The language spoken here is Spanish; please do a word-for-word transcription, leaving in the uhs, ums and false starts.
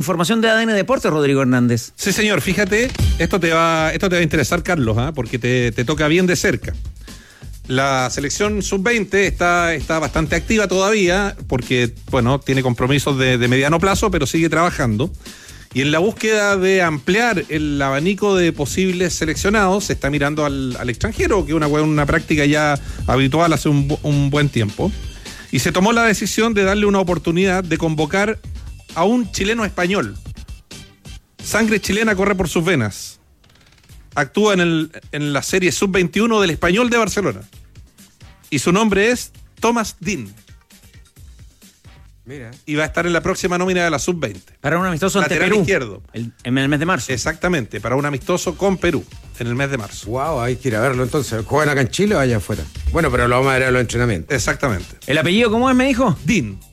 Información de A D N Deportes, Rodrigo Hernández. Sí, señor, fíjate, esto te va, esto te va a interesar, Carlos, ¿eh? porque te, te toca bien de cerca. La selección sub veinte está, está bastante activa todavía, porque, bueno, tiene compromisos de, de mediano plazo, pero sigue trabajando. Y en la búsqueda de ampliar el abanico de posibles seleccionados, se está mirando al, al extranjero, que es una, una práctica ya habitual hace un, un buen tiempo. Y se tomó la decisión de darle una oportunidad de convocar a un chileno español. Sangre chilena corre por sus venas. Actúa en, el, en la serie sub veintiuno del Español de Barcelona. Y su nombre es Thomas Dean. Mira. Y va a estar en la próxima nómina de la sub veinte. Para un amistoso ante Lateral Perú. izquierdo. El, en el mes de marzo. Exactamente, para un amistoso con Perú en el mes de marzo. Wow, hay que ir a verlo entonces. ¿Juegan acá en Chile o allá afuera? Bueno, pero lo vamos a ver a los entrenamientos. Exactamente. ¿El apellido cómo es, me dijo? Dean.